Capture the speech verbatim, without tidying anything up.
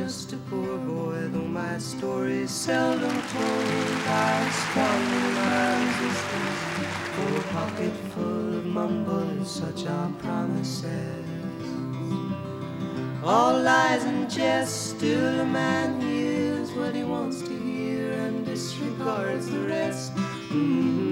just a poor boy, though my story's seldom told. I squandered my resistance for a pocket full of mumbles, such are promises. All lies and jest, still a man hears what he wants to hear and disregards the rest. Mm-hmm.